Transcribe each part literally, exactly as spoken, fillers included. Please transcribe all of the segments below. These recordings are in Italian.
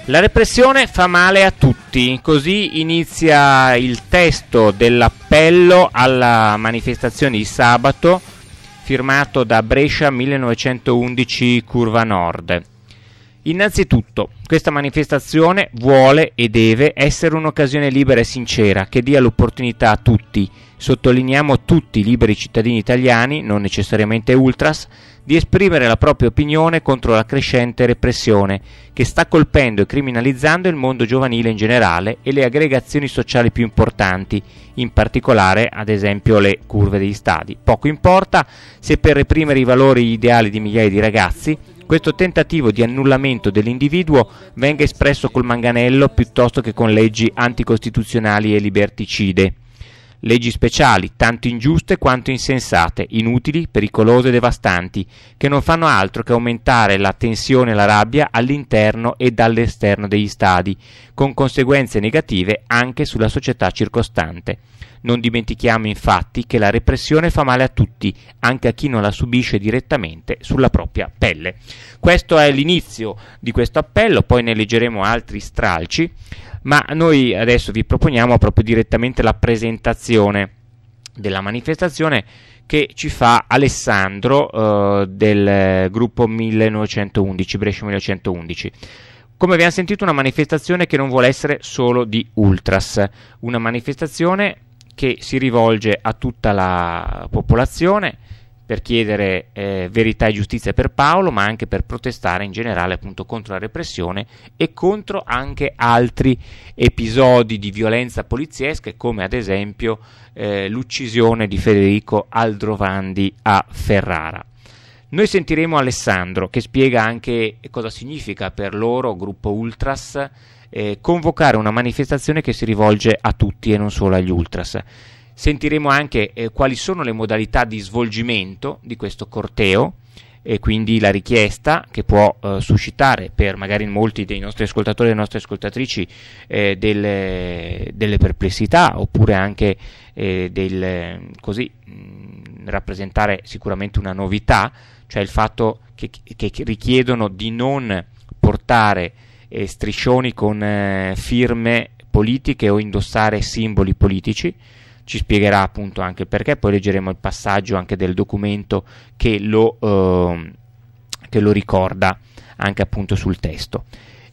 La repressione fa male a tutti, così inizia il testo dell'appello alla manifestazione di sabato firmato da Brescia millenovecentoundici Curva Nord. Innanzitutto, questa manifestazione vuole e deve essere un'occasione libera e sincera che dia l'opportunità a tutti, sottolineiamo tutti i liberi cittadini italiani, non necessariamente ultras, di esprimere la propria opinione contro la crescente repressione che sta colpendo e criminalizzando il mondo giovanile in generale e le aggregazioni sociali più importanti, in particolare ad esempio le curve degli stadi. Poco importa se per reprimere i valori e gli ideali di migliaia di ragazzi questo tentativo di annullamento dell'individuo venga espresso col manganello piuttosto che con leggi anticostituzionali e liberticide. Leggi speciali, tanto ingiuste quanto insensate, inutili, pericolose e devastanti, che non fanno altro che aumentare la tensione e la rabbia all'interno e dall'esterno degli stadi, con conseguenze negative anche sulla società circostante. Non dimentichiamo infatti che la repressione fa male a tutti, anche a chi non la subisce direttamente sulla propria pelle. Questo è l'inizio di questo appello, poi ne leggeremo altri stralci, ma noi adesso vi proponiamo proprio direttamente la presentazione della manifestazione che ci fa Alessandro eh, del gruppo millenovecentoundici, Brescia millenovecentoundici. Come abbiamo sentito, una manifestazione che non vuole essere solo di ultras, una manifestazione che si rivolge a tutta la popolazione per chiedere eh, verità e giustizia per Paolo, ma anche per protestare in generale appunto contro la repressione e contro anche altri episodi di violenza poliziesca, come ad esempio eh, l'uccisione di Federico Aldrovandi a Ferrara. Noi sentiremo Alessandro che spiega anche cosa significa per loro, gruppo ultras, eh, convocare una manifestazione che si rivolge a tutti e non solo agli ultras. Sentiremo anche eh, quali sono le modalità di svolgimento di questo corteo e quindi la richiesta che può eh, suscitare per magari molti dei nostri ascoltatori e delle nostre ascoltatrici eh, delle, delle perplessità, oppure anche eh, del, così mh, rappresentare sicuramente una novità, cioè il fatto che, che richiedono di non portare eh, striscioni con eh, firme politiche o indossare simboli politici. Ci spiegherà appunto anche il perché, poi leggeremo il passaggio anche del documento che lo, eh, che lo ricorda anche appunto sul testo.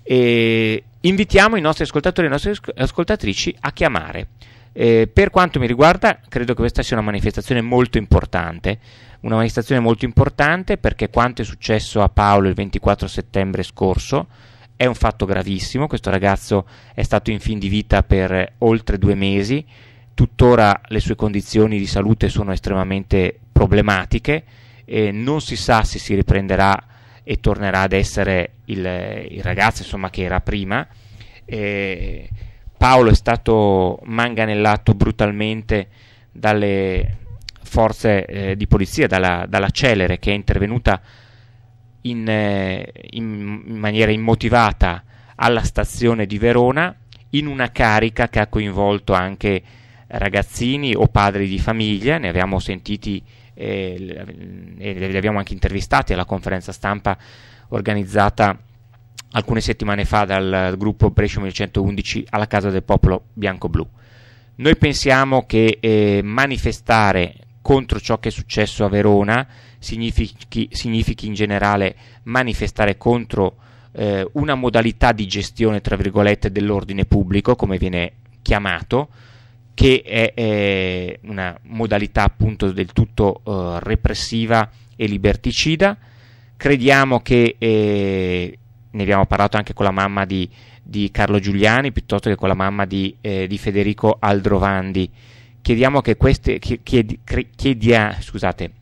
E invitiamo i nostri ascoltatori e le nostre ascoltatrici a chiamare. Eh, per quanto mi riguarda, credo che questa sia una manifestazione molto importante, una manifestazione molto importante perché quanto è successo a Paolo il ventiquattro settembre scorso è un fatto gravissimo. Questo ragazzo è stato in fin di vita per oltre due mesi. Tuttora le sue condizioni di salute sono estremamente problematiche e non si sa se si riprenderà e tornerà ad essere il, il ragazzo insomma che era prima. E Paolo è stato manganellato brutalmente dalle forze eh, di polizia, dalla, dalla Celere, che è intervenuta in, eh, in, in maniera immotivata alla stazione di Verona in una carica che ha coinvolto anche ragazzini o padri di famiglia. Ne abbiamo sentiti eh, e li abbiamo anche intervistati alla conferenza stampa organizzata alcune settimane fa dal gruppo Brescia millenovecentoundici alla Casa del Popolo Bianco-Blu. Noi pensiamo che eh, manifestare contro ciò che è successo a Verona significhi, significhi in generale manifestare contro eh, una modalità di gestione tra virgolette dell'ordine pubblico, come viene chiamato, che è, è una modalità appunto del tutto uh, repressiva e liberticida. Crediamo che, eh, ne abbiamo parlato anche con la mamma di, di Carlo Giuliani, piuttosto che con la mamma di, eh, di Federico Aldrovandi, chiediamo che queste, chiedi, chiedia, scusate,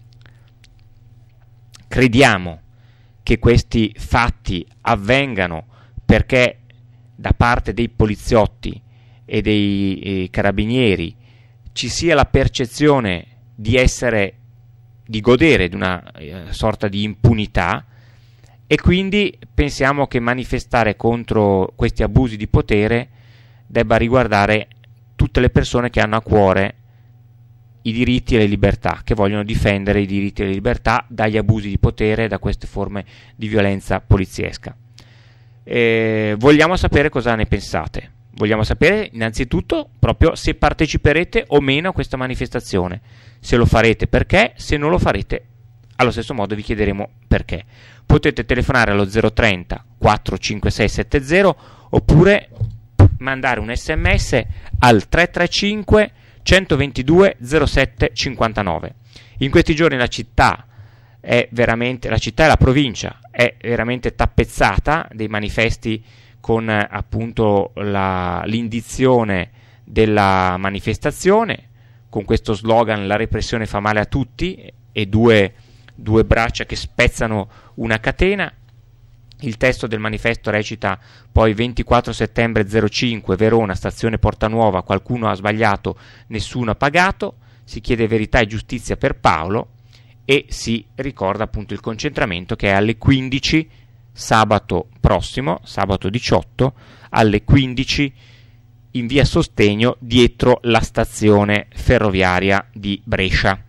crediamo che questi fatti avvengano perché da parte dei poliziotti e dei eh, carabinieri ci sia la percezione di essere, di godere di una eh, sorta di impunità, e quindi pensiamo che manifestare contro questi abusi di potere debba riguardare tutte le persone che hanno a cuore i diritti e le libertà, che vogliono difendere i diritti e le libertà dagli abusi di potere e da queste forme di violenza poliziesca. Eh, vogliamo sapere cosa ne pensate. Vogliamo sapere innanzitutto proprio se parteciperete o meno a questa manifestazione. Se lo farete perché, se non lo farete allo stesso modo vi chiederemo perché. Potete telefonare allo zero trenta quattro cinque sei sette zero oppure mandare un sms al tre tre cinque centoventidue zero sette cinquantanove. In questi giorni la città è veramente, la città e la provincia è veramente tappezzata dei manifesti con eh, appunto la, l'indizione della manifestazione, con questo slogan "la repressione fa male a tutti" e due, due braccia che spezzano una catena. Il testo del manifesto recita poi: ventiquattro settembre zero cinque, Verona, stazione Porta Nuova, qualcuno ha sbagliato, nessuno ha pagato, si chiede verità e giustizia per Paolo e si ricorda appunto il concentramento che è alle quindici sabato prossimo, sabato diciotto, alle quindici in via Sostegno dietro la stazione ferroviaria di Brescia.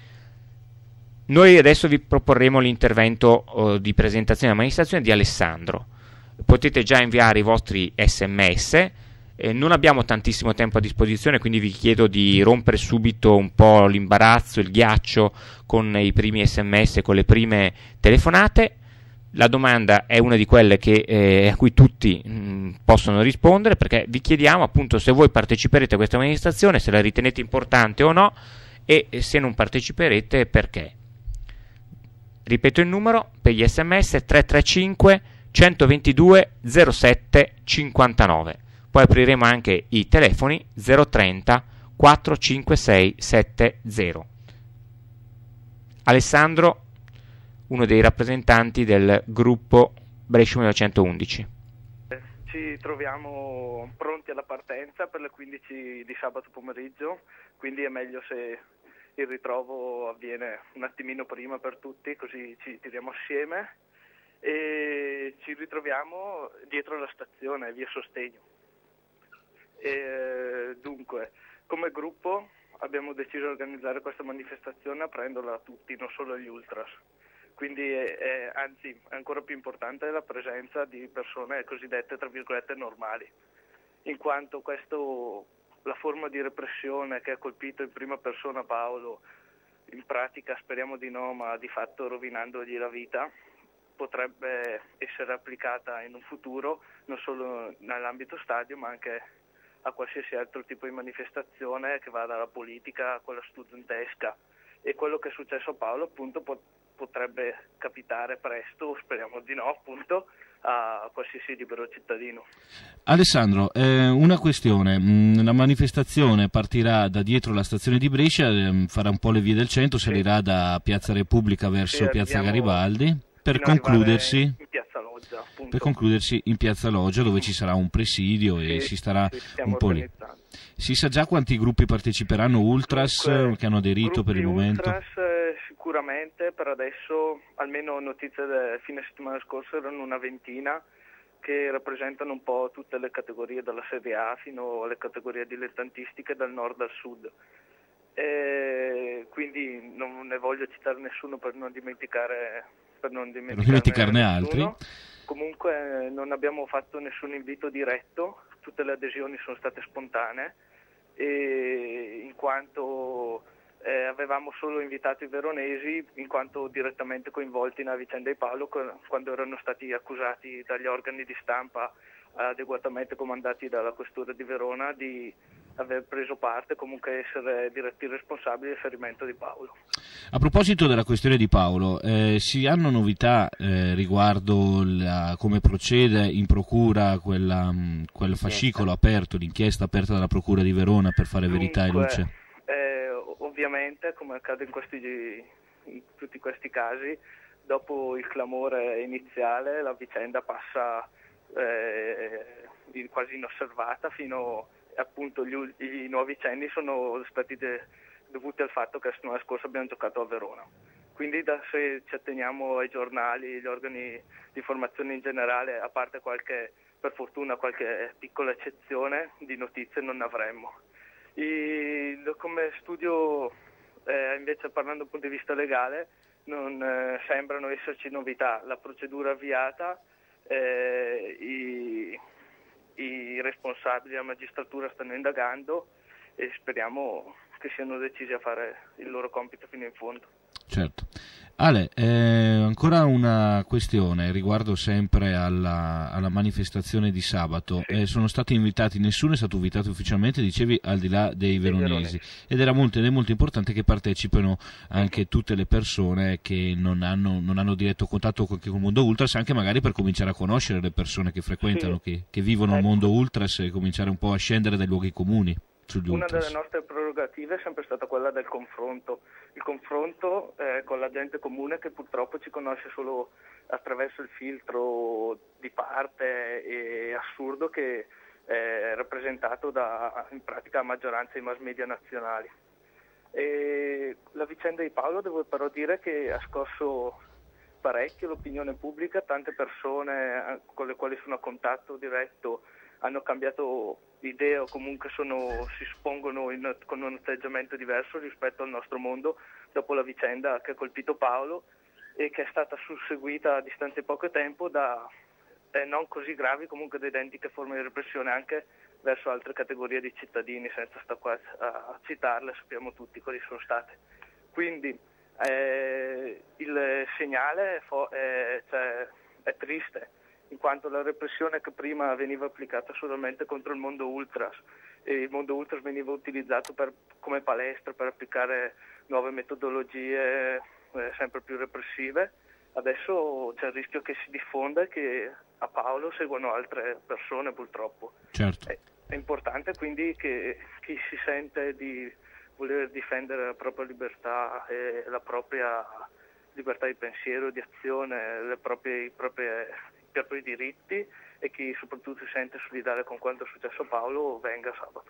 Noi adesso vi proporremo l'intervento uh, di presentazione della manifestazione di Alessandro. Potete già inviare i vostri sms, eh, non abbiamo tantissimo tempo a disposizione, quindi vi chiedo di rompere subito un po' l'imbarazzo, il ghiaccio con i primi sms, con le prime telefonate. La domanda è una di quelle che, eh, a cui tutti mh, possono rispondere, perché vi chiediamo appunto se voi parteciperete a questa manifestazione, se la ritenete importante o no, e se non parteciperete perché. Ripeto il numero per gli sms: tre tre cinque centoventidue zero sette cinquantanove. Poi apriremo anche i telefoni zero trenta quattro cinque sei sette zero. Alessandro, uno dei rappresentanti del gruppo Brescia millenovecentoundici. Ci troviamo pronti alla partenza per le quindici di sabato pomeriggio, quindi è meglio se il ritrovo avviene un attimino prima per tutti, così ci tiriamo assieme e ci ritroviamo dietro la stazione, via Sostegno. E, dunque, come gruppo abbiamo deciso di organizzare questa manifestazione aprendola a tutti, non solo agli ultras. Quindi è, è, anzi è ancora più importante la presenza di persone cosiddette tra virgolette normali, in quanto questo, la forma di repressione che ha colpito in prima persona Paolo, in pratica speriamo di no, ma di fatto rovinandogli la vita, potrebbe essere applicata in un futuro non solo nell'ambito stadio ma anche a qualsiasi altro tipo di manifestazione che va dalla politica a quella studentesca. E quello che è successo a Paolo appunto pot- potrebbe capitare presto, speriamo di no appunto, a qualsiasi libero cittadino. Alessandro, eh, una questione, la manifestazione partirà da dietro la stazione di Brescia, eh, farà un po' le vie del centro, sì. salirà da Piazza Repubblica verso sì, Piazza Garibaldi per fino concludersi in Piazza Loggia, appunto. per concludersi in Piazza Loggia, dove ci sarà un presidio sì, e si starà sì, un po' lì. Si sa già quanti gruppi parteciperanno, ultras, Dunque, che hanno aderito per il momento? Ultras eh, sicuramente, per adesso, almeno notizie del fine settimana scorso, erano una ventina che rappresentano un po' tutte le categorie dalla Serie A fino alle categorie dilettantistiche dal nord al sud. E quindi non ne voglio citare nessuno per non dimenticare per non dimenticarne, per non dimenticarne nessuno. altri. Comunque non abbiamo fatto nessun invito diretto, tutte le adesioni sono state spontanee e in quanto eh, avevamo solo invitato i veronesi in quanto direttamente coinvolti nella vicenda di Paolo quando erano stati accusati dagli organi di stampa adeguatamente comandati dalla questura di Verona di aver preso parte, comunque essere diretti responsabili del ferimento di Paolo. A proposito della questione di Paolo, eh, si hanno novità eh, riguardo la, come procede in procura quella, mh, quel fascicolo aperto, l'inchiesta aperta dalla procura di Verona per fare Dunque, verità e luce? Eh, ovviamente, come accade in, questi, in tutti questi casi, dopo il clamore iniziale la vicenda passa eh, quasi inosservata fino appunto gli, i nuovi cenni sono stati de, dovuti al fatto che la settimana scorsa abbiamo giocato a Verona. Quindi da, se ci atteniamo ai giornali, gli organi di informazione in generale, a parte qualche, per fortuna qualche piccola eccezione, di notizie non ne avremmo. I, come studio, eh, invece parlando dal punto di vista legale, non eh, sembrano esserci novità. La procedura avviata eh, i, i responsabili della magistratura stanno indagando e speriamo che siano decisi a fare il loro compito fino in fondo. Certo. Ale, eh, ancora una questione riguardo sempre alla, alla manifestazione di sabato. Sì. Eh, sono stati invitati, nessuno è stato invitato ufficialmente, dicevi, al di là dei veronesi, veronesi. ed era molto, ed è molto importante che partecipino anche uh-huh. tutte le persone che non hanno, non hanno diretto contatto con, con il mondo ultras, anche magari per cominciare a conoscere le persone che frequentano, sì. che, che vivono ecco. il mondo ultras, e cominciare un po' a scendere dai luoghi comuni. Una delle nostre prerogative è sempre stata quella del confronto, il confronto eh, con la gente comune che purtroppo ci conosce solo attraverso il filtro di parte e assurdo che è rappresentato da in pratica la maggioranza dei mass media nazionali. E la vicenda di Paolo devo però dire che ha scosso parecchio l'opinione pubblica, tante persone con le quali sono a contatto diretto hanno cambiato idea o comunque sono, si espongono in, con un atteggiamento diverso rispetto al nostro mondo dopo la vicenda che ha colpito Paolo e che è stata susseguita a distanza di poco tempo da eh, non così gravi, comunque da identiche forme di repressione anche verso altre categorie di cittadini, senza stare qua a, a citarle, sappiamo tutti quali sono state. Quindi eh, il segnale è, fo- è, cioè, è triste, in quanto la repressione che prima veniva applicata solamente contro il mondo ultras e il mondo ultras veniva utilizzato per, come palestra per applicare nuove metodologie eh, sempre più repressive, adesso c'è il rischio che si diffonda e che a Paolo seguano altre persone purtroppo. Certo. È, è importante quindi che chi si sente di voler difendere la propria libertà e la propria libertà di pensiero, di azione, le proprie, i propri i propri diritti e chi soprattutto si sente solidale con quanto è successo a Paolo venga sabato.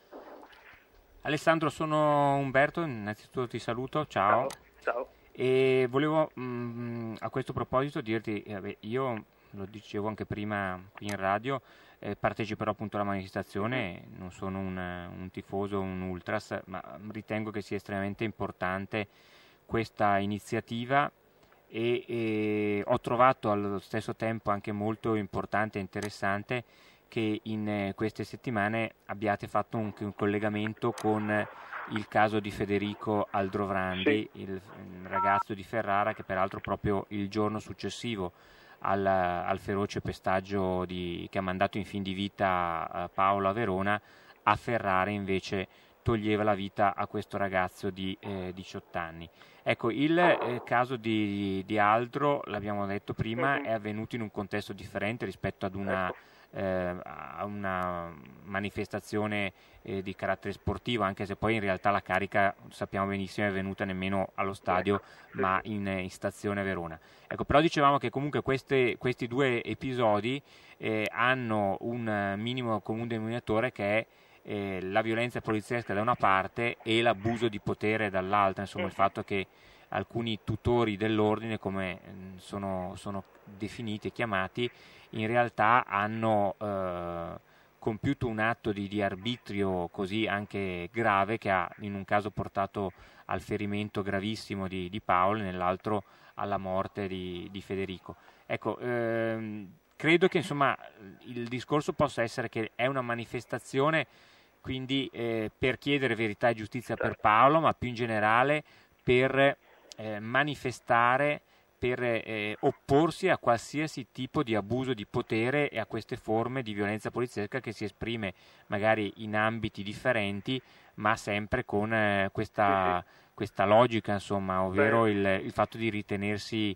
Alessandro, sono Umberto, innanzitutto ti saluto, ciao. Ciao, ciao. E volevo mh, a questo proposito dirti, eh, vabbè, io lo dicevo anche prima qui in radio, eh, parteciperò appunto alla manifestazione, mm-hmm. non sono un, un tifoso, un ultras, ma ritengo che sia estremamente importante questa iniziativa. E, e ho trovato allo stesso tempo anche molto importante e interessante che in eh, queste settimane abbiate fatto un, un collegamento con eh, il caso di Federico Aldrovrandi, sì. il, il ragazzo di Ferrara che peraltro proprio il giorno successivo al, al feroce pestaggio di, che ha mandato in fin di vita a Paolo a Verona, a Ferrara invece toglieva la vita a questo ragazzo di eh, diciotto anni. Ecco, il eh, caso di, di Aldro, l'abbiamo detto prima, è avvenuto in un contesto differente rispetto ad una, eh, a una manifestazione eh, di carattere sportivo, anche se poi in realtà la carica, sappiamo benissimo, è avvenuta nemmeno allo stadio, ma in, in stazione Verona. Ecco, però dicevamo che comunque queste, questi due episodi eh, hanno un minimo comune denominatore che è Eh, la violenza poliziesca da una parte e l'abuso di potere dall'altra, insomma il fatto che alcuni tutori dell'ordine, come mh, sono, sono definiti e chiamati, in realtà hanno eh, compiuto un atto di, di arbitrio così anche grave che ha in un caso portato al ferimento gravissimo di, di Paolo e nell'altro alla morte di, di Federico. Ecco, ehm, credo che insomma il discorso possa essere che è una manifestazione quindi eh, per chiedere verità e giustizia per Paolo, ma più in generale per eh, manifestare, per eh, opporsi a qualsiasi tipo di abuso di potere e a queste forme di violenza poliziesca che si esprime magari in ambiti differenti, ma sempre con eh, questa, sì, sì. questa logica, insomma, ovvero il, il fatto di ritenersi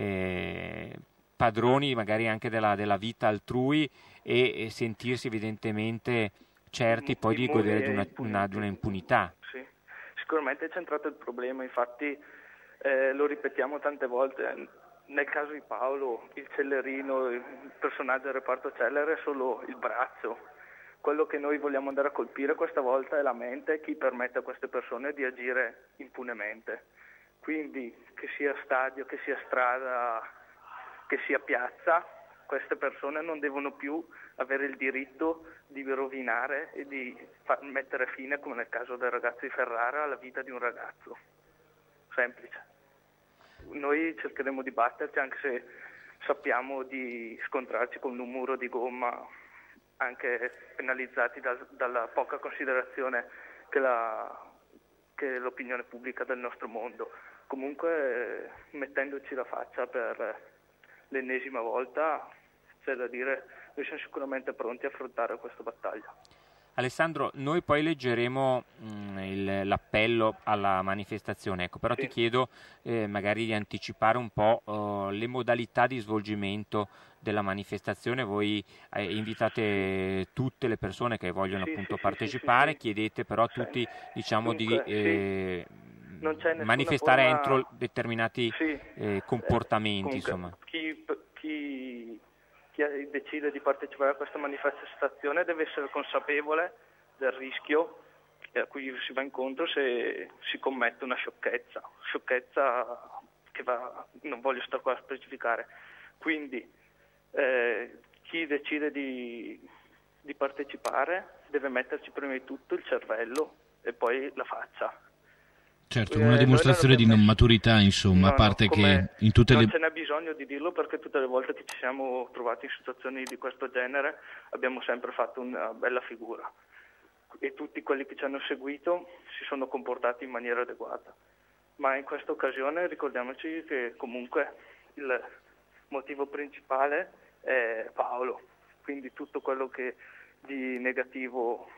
eh, padroni magari anche della, della vita altrui e, e sentirsi evidentemente certi poi di godere di una, una, di una impunità. Sì, sicuramente è centrato il problema, infatti eh, lo ripetiamo tante volte, nel caso di Paolo il cellerino, il personaggio del reparto Celler è solo il braccio, quello che noi vogliamo andare a colpire questa volta è la mente e chi permette a queste persone di agire impunemente, quindi che sia stadio, che sia strada, che sia piazza, queste persone non devono più avere il diritto di rovinare e di far mettere fine, come nel caso del ragazzo di Ferrara, alla vita di un ragazzo. Semplice. Noi cercheremo di batterci, anche se sappiamo di scontrarci con un muro di gomma, anche penalizzati da, dalla poca considerazione che, la, che l'opinione pubblica del nostro mondo. Comunque, eh, mettendoci la faccia per l'ennesima volta, c'è da dire, noi siamo sicuramente pronti a affrontare questa battaglia. Alessandro, noi poi leggeremo mh, il, l'appello alla manifestazione, ecco, però sì. Ti chiedo eh, magari di anticipare un po' uh, le modalità di svolgimento della manifestazione. Voi eh, invitate tutte le persone che vogliono sì, appunto sì, partecipare, sì, sì, chiedete però a tutti diciamo Dunque, di eh, non c'è manifestare forma... entro determinati sì. eh, comportamenti. Eh, comunque, insomma. Chi, chi, chi decide di partecipare a questa manifestazione deve essere consapevole del rischio a cui si va incontro se si commette una sciocchezza, sciocchezza che va, non voglio stare qua a specificare. Quindi eh, chi decide di, di partecipare deve metterci prima di tutto il cervello e poi la faccia. Certo, una dimostrazione di non maturità, insomma, no, a parte no, che in tutte non le... ce n'è bisogno di dirlo, perché tutte le volte che ci siamo trovati in situazioni di questo genere abbiamo sempre fatto una bella figura e tutti quelli che ci hanno seguito si sono comportati in maniera adeguata. Ma in questa occasione ricordiamoci che comunque il motivo principale è Paolo, quindi tutto quello che di negativo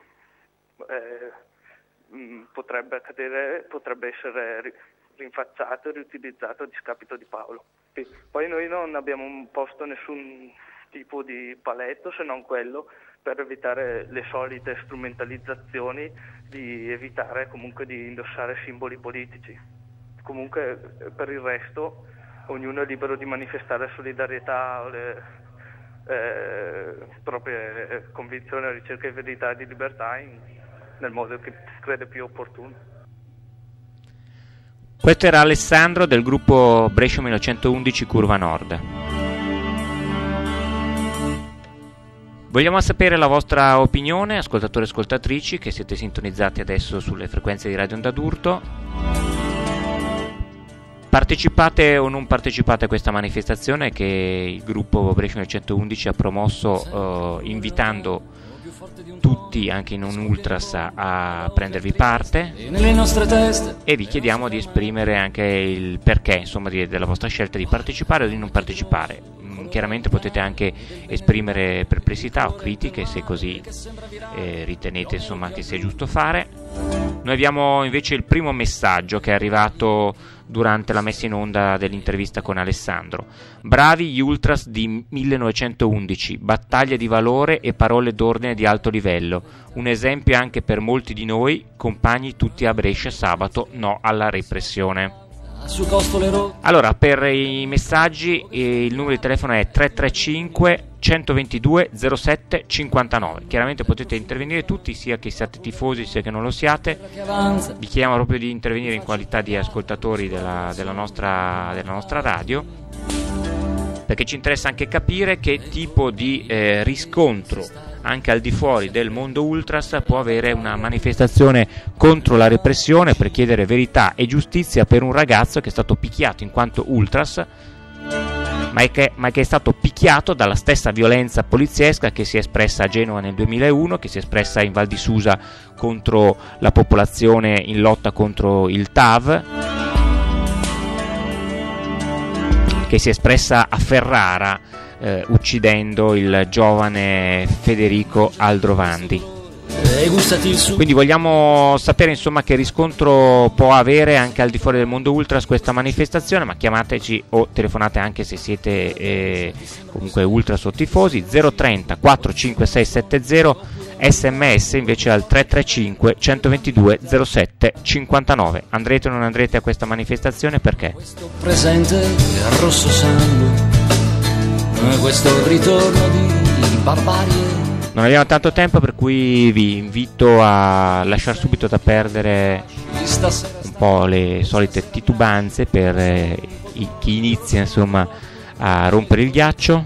eh, potrebbe accadere potrebbe essere rinfacciato e riutilizzato a discapito di Paolo. Poi noi non abbiamo posto nessun tipo di paletto se non quello per evitare le solite strumentalizzazioni, di evitare comunque di indossare simboli politici. Comunque per il resto ognuno è libero di manifestare solidarietà o le eh, proprie convinzioni alla ricerca di verità e di libertà in, nel modo che crede più opportuno. Questo era Alessandro del gruppo Brescia millenovecentoundici Curva Nord. Vogliamo sapere la vostra opinione, ascoltatori e ascoltatrici che siete sintonizzati adesso sulle frequenze di Radio Onda d'Urto. Partecipate o non partecipate a questa manifestazione che il gruppo Brescia millenovecentoundici ha promosso, eh, invitando tutti, anche in un ultras, a prendervi parte, e vi chiediamo di esprimere anche il perché, insomma, di, della vostra scelta di partecipare o di non partecipare. Mm, chiaramente potete anche esprimere perplessità o critiche se così eh, ritenete, insomma, che sia giusto fare. Noi abbiamo invece il primo messaggio che è arrivato durante la messa in onda dell'intervista con Alessandro. Bravi gli ultras di millenovecentoundici, battaglia di valore e parole d'ordine di alto livello, un esempio anche per molti di noi, compagni tutti a Brescia sabato, no alla repressione. Allora, per i messaggi eh, il numero di telefono è tre tre cinque centoventidue zero sette cinquantanove. Chiaramente potete intervenire tutti, sia che siate tifosi sia che non lo siate. Vi chiediamo proprio di intervenire in qualità di ascoltatori della, della, nostra, della nostra radio, perché ci interessa anche capire che tipo di eh, riscontro anche al di fuori del mondo ultras può avere una manifestazione contro la repressione, per chiedere verità e giustizia per un ragazzo che è stato picchiato in quanto ultras, ma che, ma che è stato picchiato dalla stessa violenza poliziesca che si è espressa a Genova nel duemilauno, che si è espressa in Val di Susa contro la popolazione in lotta contro il T A V, che si è espressa a Ferrara eh, uccidendo il giovane Federico Aldrovandi. Quindi vogliamo sapere, insomma, che riscontro può avere anche al di fuori del mondo ultras questa manifestazione, ma chiamateci o telefonate anche se siete eh, comunque ultras o tifosi. Zero trenta quattro cinque sei sette zero, sms invece al tre tre cinque centoventidue zero sette cinquantanove. Andrete o non andrete a questa manifestazione? Perché? Questo presente è rosso sangue, questo ritorno di barbarie. Non abbiamo tanto tempo, per cui vi invito a lasciare subito da perdere un po' le solite titubanze per eh, i, chi inizia, insomma, a rompere il ghiaccio.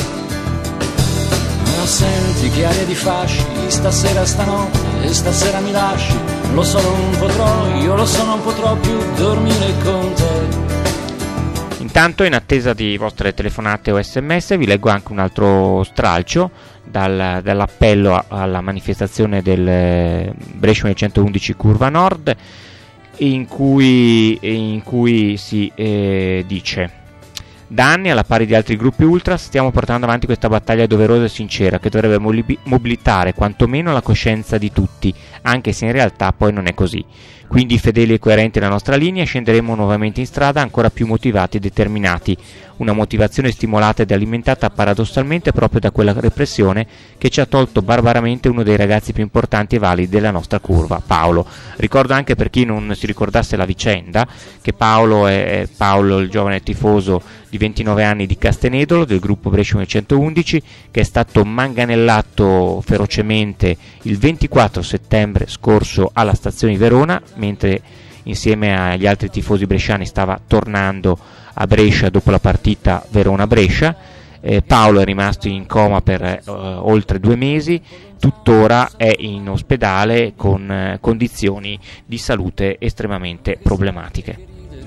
Ma senti che aria di fasci, stasera stanotte e stasera mi lasci, lo so non potrò, io lo so non potrò più dormire con te. Intanto, in attesa di vostre telefonate o sms, vi leggo anche un altro stralcio dal, dall'appello a, alla manifestazione del Brescia millenovecentoundici Curva Nord, in cui, in cui si eh, dice: da anni, alla pari di altri gruppi ultras, stiamo portando avanti questa battaglia doverosa e sincera che dovrebbe mobilitare quantomeno la coscienza di tutti, anche se in realtà poi non è così. Quindi, fedeli e coerenti alla nostra linea, scenderemo nuovamente in strada ancora più motivati e determinati. Una motivazione stimolata ed alimentata paradossalmente proprio da quella repressione che ci ha tolto barbaramente uno dei ragazzi più importanti e validi della nostra curva, Paolo. Ricordo anche, per chi non si ricordasse la vicenda, che Paolo è Paolo, il giovane tifoso di ventinove anni di Castenedolo, del gruppo Brescia millenovecentoundici, che è stato manganellato ferocemente il ventiquattro settembre scorso alla stazione di Verona, mentre insieme agli altri tifosi bresciani stava tornando a Brescia dopo la partita Verona-Brescia. Eh, Paolo è rimasto in coma per eh, oltre due mesi, tuttora è in ospedale con eh, condizioni di salute estremamente problematiche.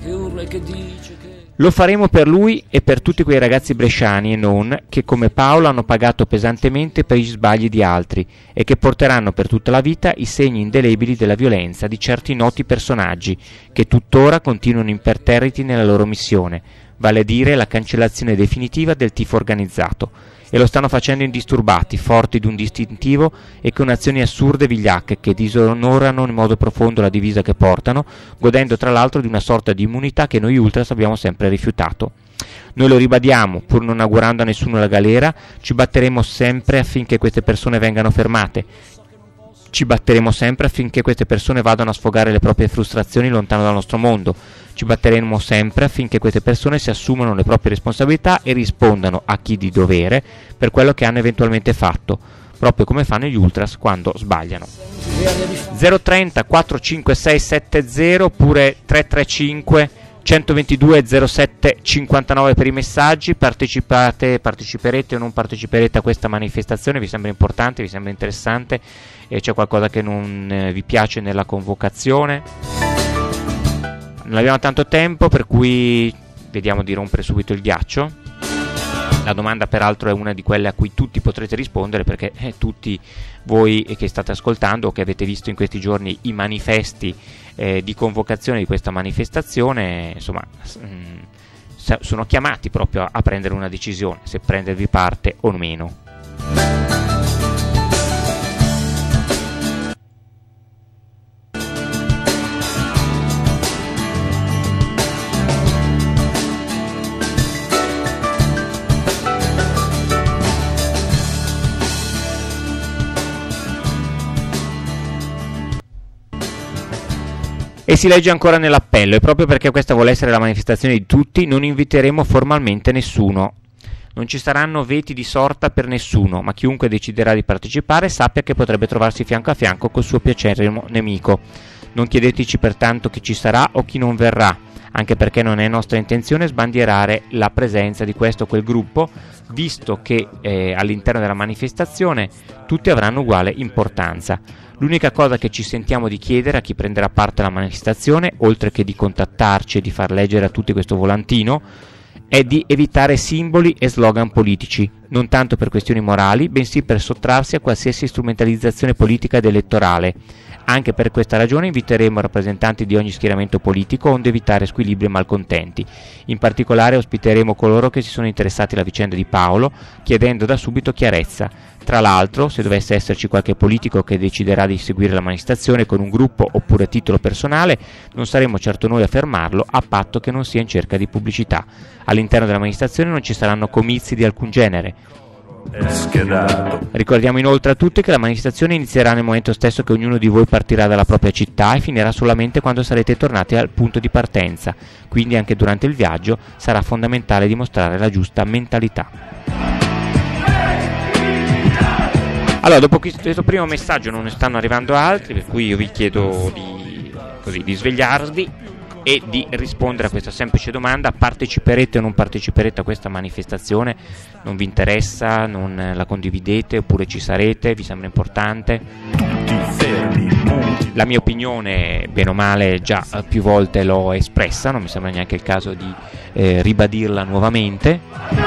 Lo faremo per lui e per tutti quei ragazzi bresciani e non, che come Paolo hanno pagato pesantemente per gli sbagli di altri e che porteranno per tutta la vita i segni indelebili della violenza di certi noti personaggi che tuttora continuano imperterriti nella loro missione, vale a dire la cancellazione definitiva del tifo organizzato. E lo stanno facendo indisturbati, forti di un distintivo e con azioni assurde e vigliacche che disonorano in modo profondo la divisa che portano, godendo tra l'altro di una sorta di immunità che noi ultras abbiamo sempre rifiutato. Noi lo ribadiamo, pur non augurando a nessuno la galera, ci batteremo sempre affinché queste persone vengano fermate. Ci batteremo sempre affinché queste persone vadano a sfogare le proprie frustrazioni lontano dal nostro mondo. Ci batteremo sempre affinché queste persone si assumano le proprie responsabilità e rispondano a chi di dovere per quello che hanno eventualmente fatto, proprio come fanno gli ultras quando sbagliano. zero trenta quattrocentocinquantasei settanta oppure tre tre cinque centoventidue zero sette cinquantanove per i messaggi. Partecipate, parteciperete o non parteciperete a questa manifestazione? Vi sembra importante, vi sembra interessante? E c'è qualcosa che non eh, vi piace nella convocazione? Non abbiamo tanto tempo, per cui vediamo di rompere subito il ghiaccio. La domanda peraltro è una di quelle a cui tutti potrete rispondere, perché eh, tutti voi che state ascoltando o che avete visto in questi giorni i manifesti eh, di convocazione di questa manifestazione, insomma, mh, sono chiamati proprio a prendere una decisione, se prendervi parte o meno. E si legge ancora nell'appello: e proprio perché questa vuole essere la manifestazione di tutti, non inviteremo formalmente nessuno. Non ci saranno veti di sorta per nessuno, ma chiunque deciderà di partecipare sappia che potrebbe trovarsi fianco a fianco col suo piacerimo nemico. Non chiedeteci pertanto chi ci sarà o chi non verrà, anche perché non è nostra intenzione sbandierare la presenza di questo o quel gruppo, visto che eh, all'interno della manifestazione tutti avranno uguale importanza. L'unica cosa che ci sentiamo di chiedere a chi prenderà parte alla manifestazione, oltre che di contattarci e di far leggere a tutti questo volantino, è di evitare simboli e slogan politici, non tanto per questioni morali, bensì per sottrarsi a qualsiasi strumentalizzazione politica ed elettorale. Anche per questa ragione inviteremo rappresentanti di ogni schieramento politico, onde evitare squilibri e malcontenti. In particolare ospiteremo coloro che si sono interessati alla vicenda di Paolo, chiedendo da subito chiarezza. Tra l'altro, se dovesse esserci qualche politico che deciderà di seguire la manifestazione con un gruppo oppure a titolo personale, non saremo certo noi a fermarlo, a patto che non sia in cerca di pubblicità. All'interno della manifestazione non ci saranno comizi di alcun genere. Ricordiamo inoltre a tutti che la manifestazione inizierà nel momento stesso che ognuno di voi partirà dalla propria città e finirà solamente quando sarete tornati al punto di partenza, quindi anche durante il viaggio sarà fondamentale dimostrare la giusta mentalità. Allora, dopo questo primo messaggio non ne stanno arrivando altri, per cui io vi chiedo di, così, di svegliarvi e di rispondere a questa semplice domanda: parteciperete o non parteciperete a questa manifestazione? Non vi interessa? Non la condividete? Oppure ci sarete? Vi sembra importante? Tutti fermi, punti. la mia opinione, bene o male, già più volte l'ho espressa, non mi sembra neanche il caso di eh, ribadirla nuovamente.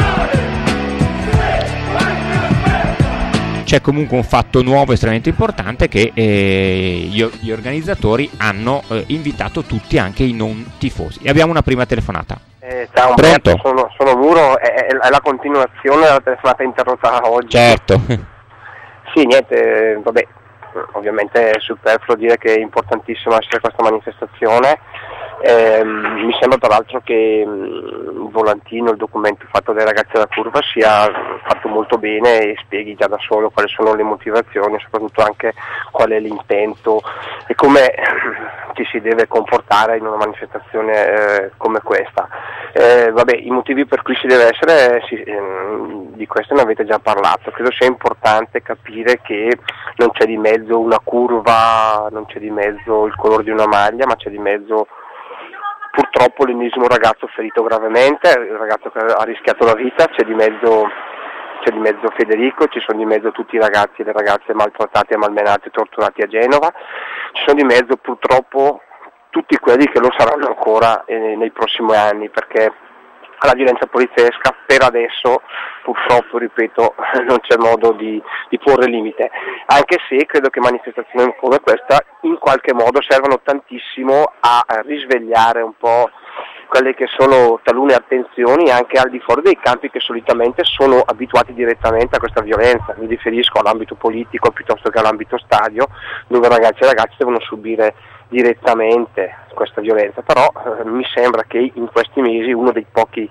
C'è comunque un fatto nuovo estremamente importante, che eh, gli, gli organizzatori hanno eh, invitato tutti, anche i non tifosi. E abbiamo una prima telefonata. Eh, ciao Umberto, sono, sono Muro, è, è la continuazione della telefonata interrotta oggi. Certo. Sì, niente, vabbè, ovviamente è superfluo dire che è importantissima essere questa manifestazione. Eh, mi sembra tra l'altro che mh, il volantino, il documento fatto dai ragazzi della curva sia fatto molto bene e spieghi già da solo quali sono le motivazioni, soprattutto anche qual è l'intento e come ci si deve comportare in una manifestazione eh, come questa. Eh, vabbè, i motivi per cui si deve essere, si, ehm, di questo ne avete già parlato. Credo sia importante capire che non c'è di mezzo una curva, non c'è di mezzo il colore di una maglia, ma c'è di mezzo purtroppo l'ennesimo ragazzo ferito gravemente, il ragazzo che ha rischiato la vita, c'è di mezzo, c'è di mezzo Federico, ci sono di mezzo tutti i ragazzi e le ragazze maltrattati e malmenati e torturati a Genova, ci sono di mezzo purtroppo tutti quelli che lo saranno ancora eh, nei prossimi anni, perché alla violenza poliziesca per adesso purtroppo, ripeto, non c'è modo di, di porre limite, anche se credo che manifestazioni come questa in qualche modo servano tantissimo a risvegliare un po' quelle che sono talune attenzioni anche al di fuori dei campi che solitamente sono abituati direttamente a questa violenza. Mi riferisco all'ambito politico piuttosto che all'ambito stadio, dove ragazzi e ragazze devono subire direttamente questa violenza, però eh, mi sembra che in questi mesi uno dei pochi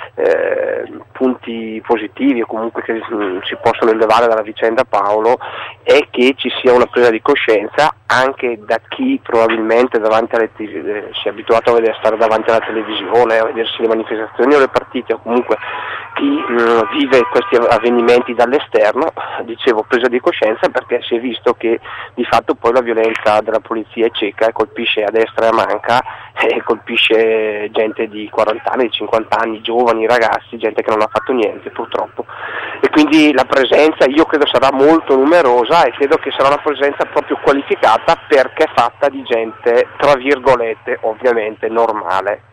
eh, punti positivi o comunque che mh, si possono elevare dalla vicenda Paolo è che ci sia una presa di coscienza anche da chi probabilmente davanti alle t- eh, si è abituato a vedere stare davanti alla televisione, a vedersi le manifestazioni o le partite, o comunque chi mh, vive questi avvenimenti dall'esterno. Dicevo presa di coscienza perché si è visto che di fatto poi la violenza della polizia è cieca e colpisce a destra e a manca e colpisce gente di quaranta anni, di cinquanta anni, giovani, ragazzi, gente che non ha fatto niente purtroppo, e quindi la presenza io credo sarà molto numerosa e credo che sarà una presenza proprio qualificata perché fatta di gente tra virgolette ovviamente normale.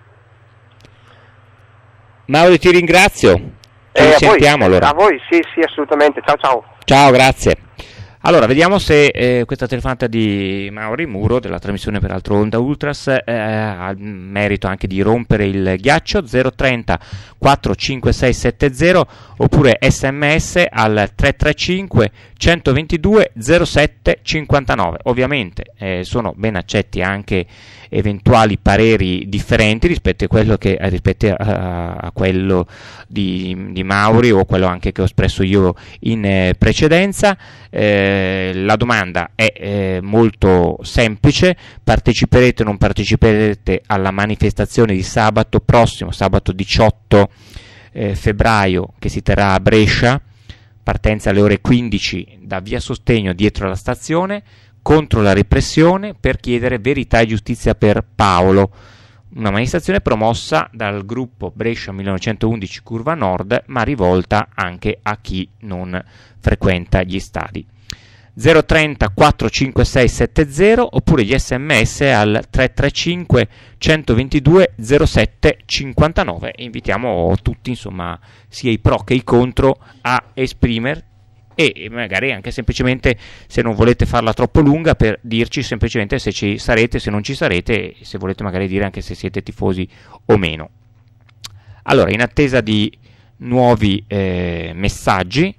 Mauro, ti ringrazio, ci eh, sentiamo voi, allora. A voi, sì, sì, assolutamente, ciao ciao. Ciao, grazie. Allora, vediamo se eh, questa telefonata di Mauri Muro, della trasmissione peraltro Onda Ultras, eh, ha il merito anche di rompere il ghiaccio. Zero trenta quattro cinque sei sette zero oppure sms al tre tre cinque centoventidue zero sette cinquantanove. Ovviamente eh, sono ben accetti anche eventuali pareri differenti rispetto a quello che rispetto a, a quello di, di Mauri o quello anche che ho espresso io in eh, precedenza. Eh, la domanda è eh, molto semplice: parteciperete o non parteciperete alla manifestazione di sabato prossimo, sabato diciotto eh, febbraio, che si terrà a Brescia, partenza alle ore quindici da via Sostegno dietro alla stazione, contro la repressione, per chiedere verità e giustizia per Paolo, una manifestazione promossa dal gruppo Brescia millenovecentoundici Curva Nord, ma rivolta anche a chi non frequenta gli stadi. Zero trenta quattro cinque sei sette zero oppure gli sms al tre tre cinque centoventidue zero sette cinquantanove, e invitiamo tutti, insomma, sia i pro che i contro, a esprimere, e magari anche semplicemente, se non volete farla troppo lunga, per dirci semplicemente se ci sarete, se non ci sarete, e se volete magari dire anche se siete tifosi o meno. Allora, in attesa di nuovi eh, messaggi,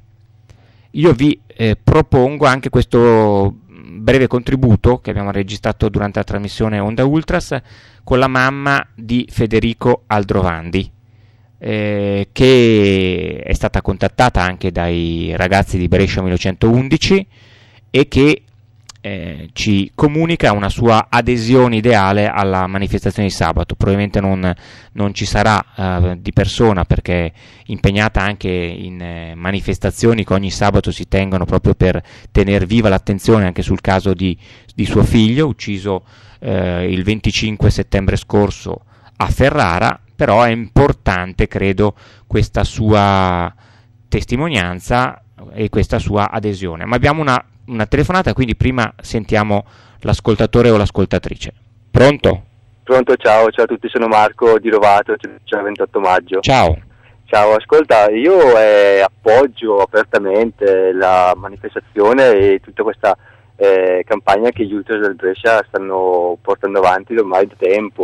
io vi eh, propongo anche questo breve contributo che abbiamo registrato durante la trasmissione Onda Ultras con la mamma di Federico Aldrovandi, Eh, che è stata contattata anche dai ragazzi di Brescia millenovecentoundici e che eh, ci comunica una sua adesione ideale alla manifestazione di sabato. Probabilmente non, non ci sarà eh, di persona, perché è impegnata anche in eh, manifestazioni che ogni sabato si tengono proprio per tener viva l'attenzione anche sul caso di, di suo figlio, ucciso eh, il venticinque settembre scorso a Ferrara. Però è importante, credo, questa sua testimonianza e questa sua adesione. Ma abbiamo una, una telefonata, quindi prima sentiamo l'ascoltatore o l'ascoltatrice. Pronto? Pronto, ciao, ciao a tutti, sono Marco di Rovato, c'è il ventotto maggio. Ciao. Ciao, ascolta, io eh, appoggio apertamente la manifestazione e tutta questa eh, campagna che gli Ultras del Brescia stanno portando avanti ormai da tempo,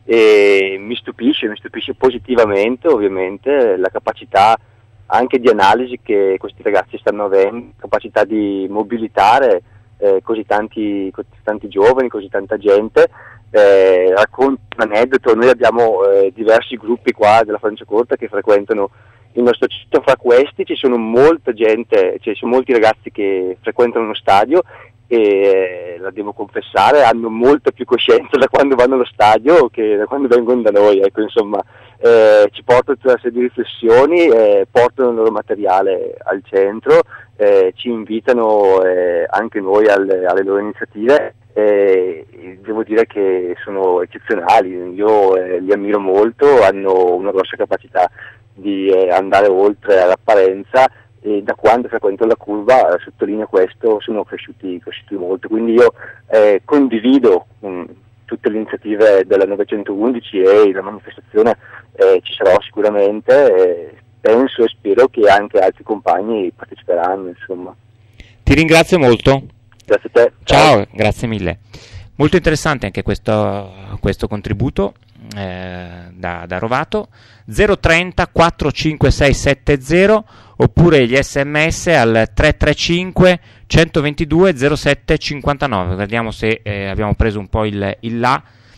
e mi stupisce, mi stupisce positivamente ovviamente la capacità anche di analisi che questi ragazzi stanno avendo, capacità di mobilitare eh, così tanti, così tanti giovani, così tanta gente. Eh, racconto un aneddoto, noi abbiamo eh, diversi gruppi qua della Franciacorta che frequentano il nostro centro, fra questi ci sono molta gente, cioè ci sono molti ragazzi che frequentano lo stadio e eh, la devo confessare, hanno molta più coscienza da quando vanno allo stadio che da quando vengono da noi, ecco, insomma, eh, ci portano tutta una serie di riflessioni, eh, portano il loro materiale al centro, eh, ci invitano eh, anche noi alle, alle loro iniziative. Eh, devo dire che sono eccezionali, io eh, li ammiro molto, hanno una grossa capacità di eh, andare oltre all'apparenza, e da quando frequento la curva, eh, sottolineo questo, sono cresciuti, cresciuti molto, quindi io eh, condivido mh, tutte le iniziative della novecentoundici e la manifestazione eh, ci sarò sicuramente, eh, penso e spero che anche altri compagni parteciperanno, insomma. Ti ringrazio molto. Grazie a te. Ciao, Ciao, grazie mille. Molto interessante anche questo, questo contributo eh, da, da Rovato. zero trenta quattro cinque sei sette zero oppure gli sms al tre tre cinque centoventidue zero sette cinquantanove. Vediamo se eh, abbiamo preso un po' il, il là.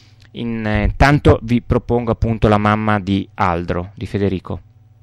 Intanto vi propongo appunto la mamma di Aldro, di Federico.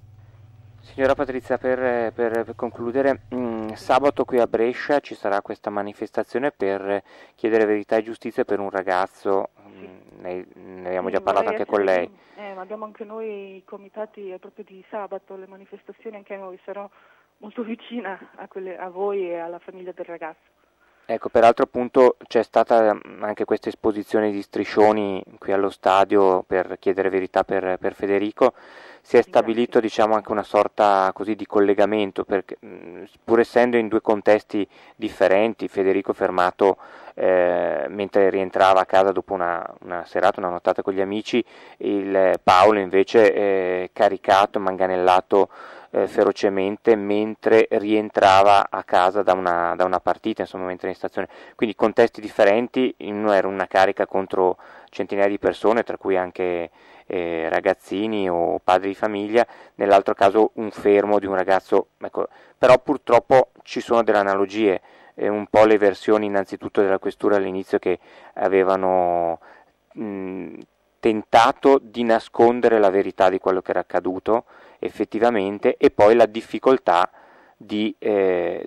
Signora Patrizia, per, per, per concludere, mh, sabato qui a Brescia ci sarà questa manifestazione per chiedere verità e giustizia per un ragazzo, sì. mh, ne, ne abbiamo sì, già parlato anche con lei. Eh, ma abbiamo anche noi i comitati proprio di sabato, le manifestazioni anche noi, sarò molto vicina a, quelle, a voi e alla famiglia del ragazzo. Ecco, peraltro appunto c'è stata anche questa esposizione di striscioni qui allo stadio per chiedere verità per, per Federico. Si è stabilito, diciamo, anche una sorta così di collegamento, perché pur essendo in due contesti differenti, Federico fermato eh, mentre rientrava a casa dopo una, una serata, una nottata con gli amici, il Paolo invece eh, caricato, manganellato eh, ferocemente mentre rientrava a casa da una, da una partita, insomma, mentre in stazione. Quindi contesti differenti, in uno era una carica contro centinaia di persone, tra cui anche Eh, ragazzini o padri di famiglia, nell'altro caso un fermo di un ragazzo, ecco. Però purtroppo ci sono delle analogie, eh, un po' le versioni innanzitutto della questura all'inizio che avevano mh, tentato di nascondere la verità di quello che era accaduto effettivamente, e poi la difficoltà di eh,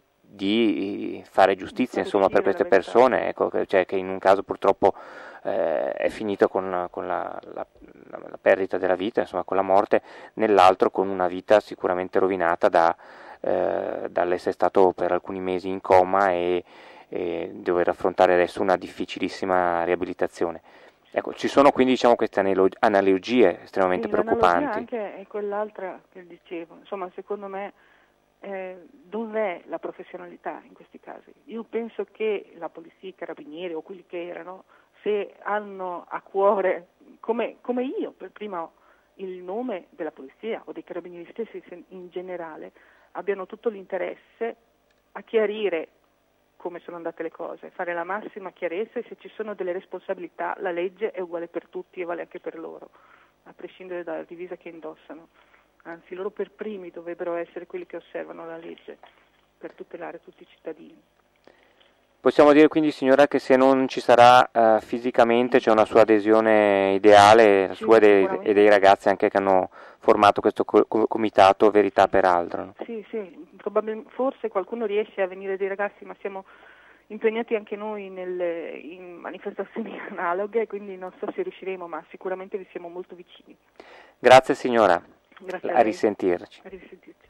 di fare giustizia, insomma, per queste persone, ecco, cioè che in un caso purtroppo eh, è finito con, con la, la, la perdita della vita, insomma, con la morte, nell'altro con una vita sicuramente rovinata da, eh, dall'essere stato per alcuni mesi in coma e, e dover affrontare adesso una difficilissima riabilitazione. Ecco, ci sono quindi, diciamo, queste analogie estremamente sì, preoccupanti. Anche è quell'altra che dicevo, insomma, secondo me Eh, dov'è la professionalità in questi casi? Io penso che la polizia, i carabinieri o quelli che erano, se hanno a cuore, come, come io per prima, il nome della polizia o dei carabinieri stessi in generale, abbiano tutto l'interesse a chiarire come sono andate le cose, fare la massima chiarezza, e se ci sono delle responsabilità la legge è uguale per tutti e vale anche per loro, a prescindere dalla divisa che indossano. Anzi, loro per primi dovrebbero essere quelli che osservano la legge per tutelare tutti i cittadini. Possiamo dire quindi, signora, che se non ci sarà uh, fisicamente c'è una sua adesione ideale, la sì, sua e dei, e dei ragazzi anche che hanno formato questo co- comitato Verità per Aldro. No? Sì, sì, probabilmente, forse qualcuno riesce a venire dei ragazzi, ma siamo impegnati anche noi nelle, in manifestazioni analoghe, quindi non so se riusciremo, ma sicuramente vi siamo molto vicini. Grazie signora. Grazie a, a risentirci. A risentirci.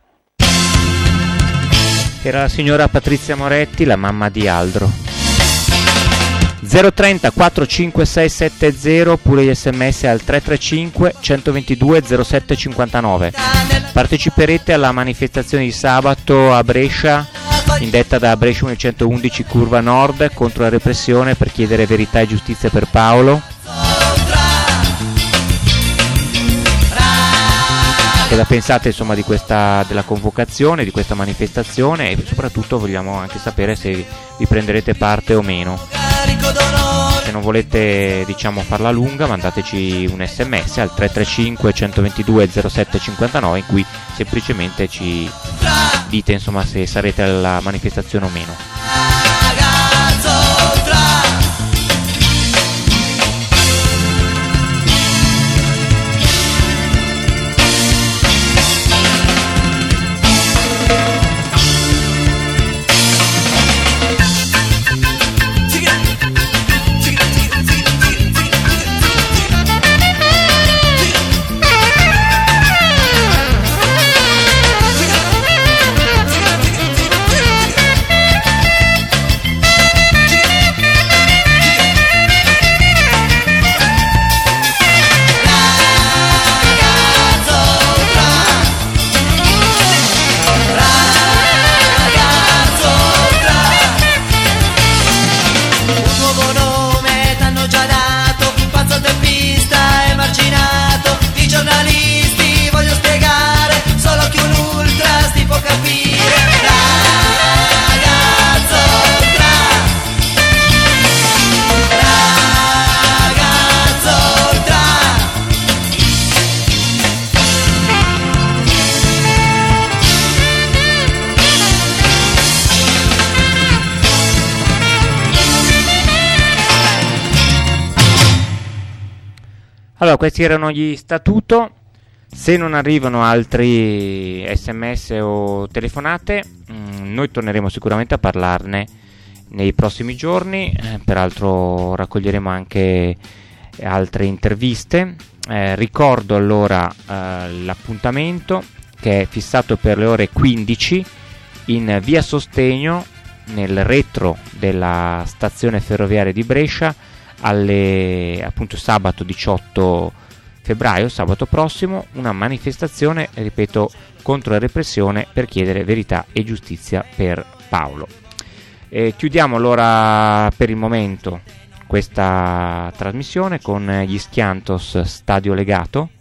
Era la signora Patrizia Moretti, la mamma di Aldro. zero trenta quattro cinque sei sette zero oppure gli sms al tre tre cinque centoventidue zero sette cinquantanove. Parteciperete alla manifestazione di sabato a Brescia indetta da Brescia millenovecentoundici Curva Nord, contro la repressione per chiedere verità e giustizia per Paolo. Cosa pensate insomma di questa, della convocazione, di questa manifestazione, e soprattutto vogliamo anche sapere se vi prenderete parte o meno. Se non volete diciamo farla lunga, mandateci un sms al tre tre cinque uno due due zero sette cinque nove in cui semplicemente ci dite insomma se sarete alla manifestazione o meno. Allora, questi erano gli statuto. Se non arrivano altri sms o telefonate, mh, noi torneremo sicuramente a parlarne nei prossimi giorni, eh, peraltro raccoglieremo anche altre interviste. Eh, ricordo allora eh, l'appuntamento che è fissato per le ore quindici in via Sostegno, nel retro della stazione ferroviaria di Brescia, alle appunto sabato diciotto febbraio, sabato prossimo, una manifestazione, ripeto, contro la repressione per chiedere verità e giustizia per Paolo. E chiudiamo allora per il momento questa trasmissione con gli Schiantos Stadio Legato,